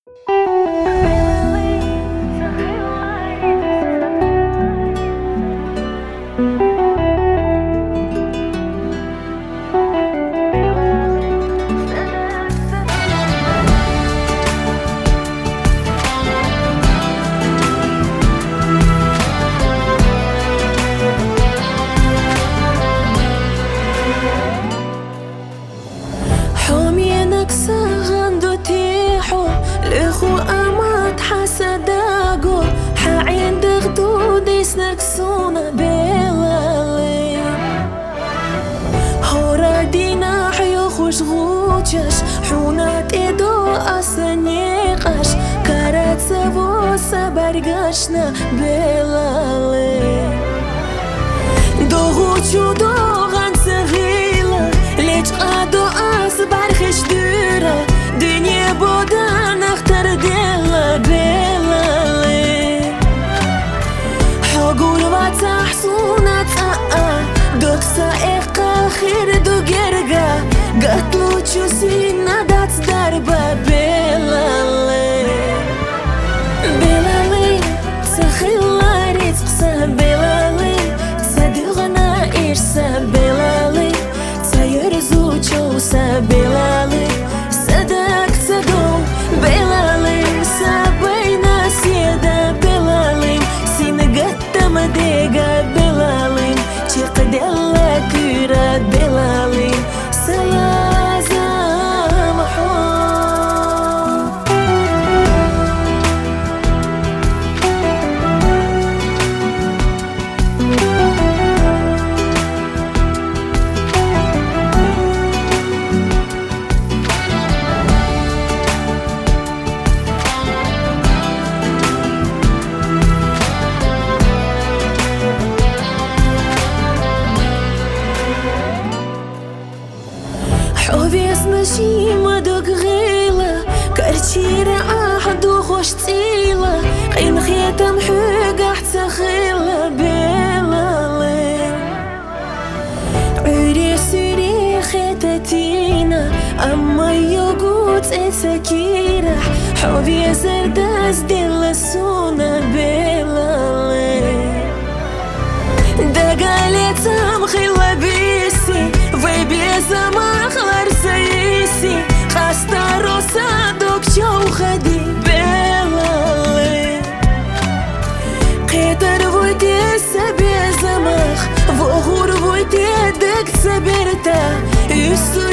لخو أمات حسداغو حعين دغدو ديسنك سونا بيلالي هورا دينا حيو خوش غوچش حونات إدو أسنيقش كارات سبو سبرگشنا بيلالي دوغوچو دوغان سغيلا ليج قادو أسبر خش دورا دنيا بودان اختر ديلا بيلالي حقول واتحسونا تاقا دوكسا إقا خير دو جرقا قتلو تشوسينا دات دربا بيلالي بيلالي تخيلاري تقسا بيلالي تصدقنا إرسا بيلالي تيرزو تشوسا بيلالي صدق صدوم بيلالي سابينا سيدا بيلالي سينقدم ديقا بيلالي تقدلا كورا بيلالي سلازا حوفي اسمشي مدوك غيلة كارتشيرة أحدو خوش تيلة قيم خيتم حوق حتى خيلة بيلالي عري سوري خيتتينا أما يوغوت إتسكيرة حوفي سرداس ديل السونا بيلالي دقالي تام خيلة بيسي في بيزا ما خلر سيسي خاستا روسا دوك شو خدي بيلالي قيتر فويتي سبيزا مخ فوغور فويتي دك سبيرتا يسو